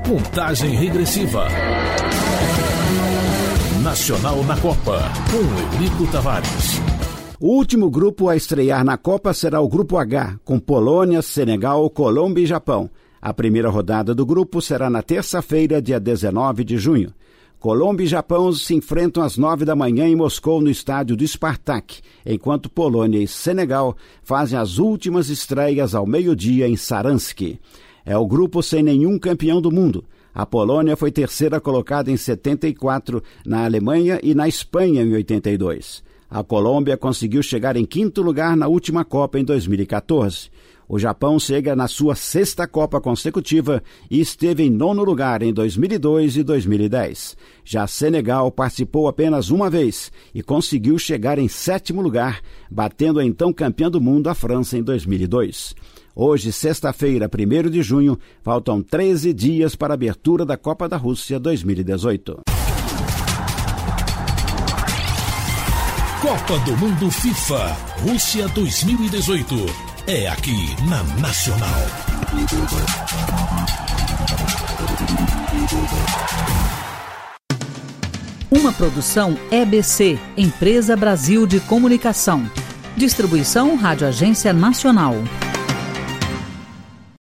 Contagem regressiva. Nacional na Copa, com Eurico Tavares. O último grupo a estrear na Copa será o Grupo H, com Polônia, Senegal, Colômbia e Japão. A primeira rodada do grupo será na terça-feira, dia 19 de junho. Colômbia e Japão se enfrentam às 9 da manhã em Moscou, no estádio do Spartak, enquanto Polônia e Senegal fazem as últimas estreias ao meio-dia em Saransk. É o grupo sem nenhum campeão do mundo. A Polônia foi terceira colocada em 74, na Alemanha e na Espanha em 82. A Colômbia conseguiu chegar em quinto lugar na última Copa em 2014. O Japão chega na sua sexta Copa consecutiva e esteve em nono lugar em 2002 e 2010. Já Senegal participou apenas uma vez e conseguiu chegar em sétimo lugar, batendo a então campeã do mundo, a França, em 2002. Hoje, sexta-feira, 1º de junho, faltam 13 dias para a abertura da Copa da Rússia 2018. Copa do Mundo FIFA Rússia 2018. É aqui na Nacional. Uma produção EBC, Empresa Brasil de Comunicação. Distribuição Rádio Agência Nacional.